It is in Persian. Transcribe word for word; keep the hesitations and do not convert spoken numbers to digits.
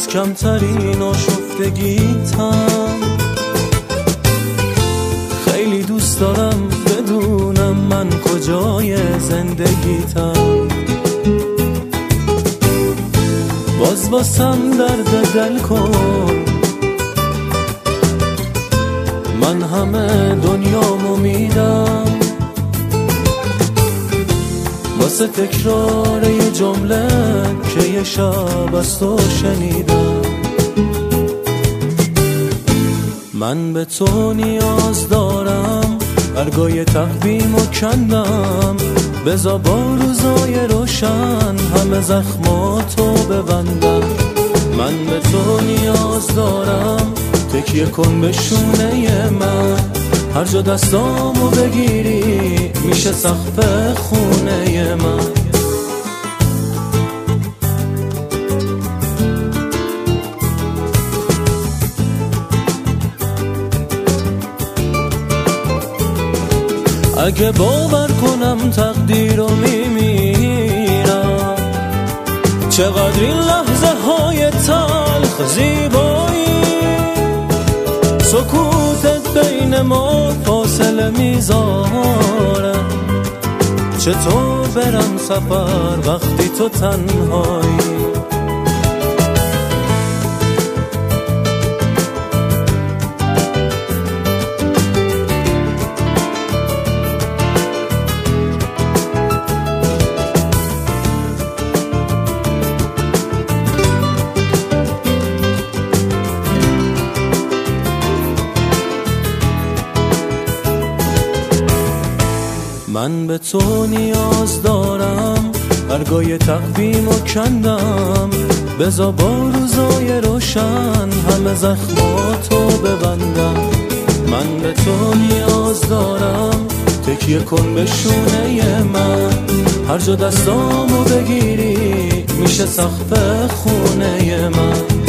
از کمترین آشفتگیتم. خیلی دوست دارم بدونم من کجای زندگیتم. باز واسم درد دل کن، من همه دنیامو میدم واسه تکرار یه جمله که یه شب از تو شنیدم. من به تو نیاز دارم، برگای تقویمو کندم، بذار با روزای روشن همه زخماتو ببندم. من به تو نیاز دارم، تکیه کن به شونه من، هر جا دستامو بگیری میشه سقف خونه من. اگه باور کنم تقدیر رو میمیرم، چقدر این لحظه های تلخ زیبایی، سکوتت بین ما فاصله میذاره. چطور برم سفر وقتی تو تنهایی؟ من به تو نیاز دارم، برگای تقویمو کندم، بذار با روزای روشن همه زخماتو ببندم. من به تو نیاز دارم، تکیه کن به شونه من، هر جا دستامو بگیری میشه سقف خونه من.